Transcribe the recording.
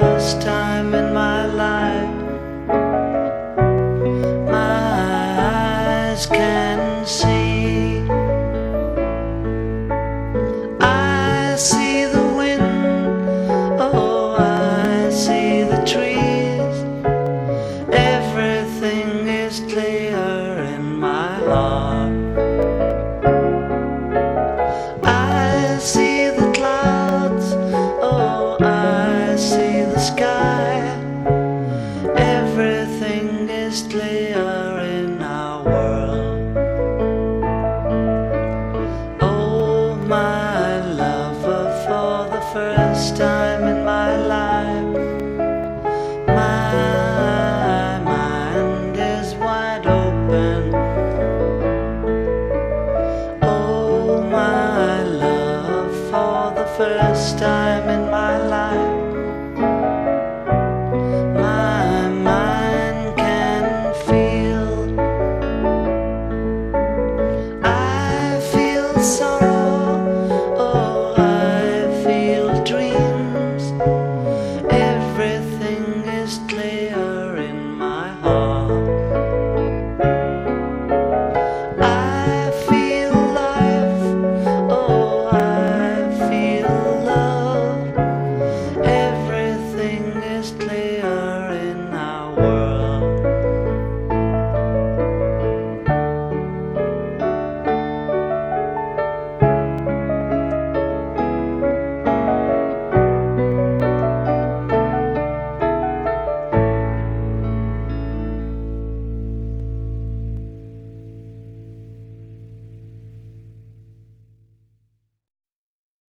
first time in my life, my eyes can see. I see the wind, oh, I see the trees. Everything is clear in my heart. I see the clouds, oh, I see the sky. Everything is clear in our world. Oh, my lover, for the first time in my life, my mind is wide open. Oh, my love, for the first time in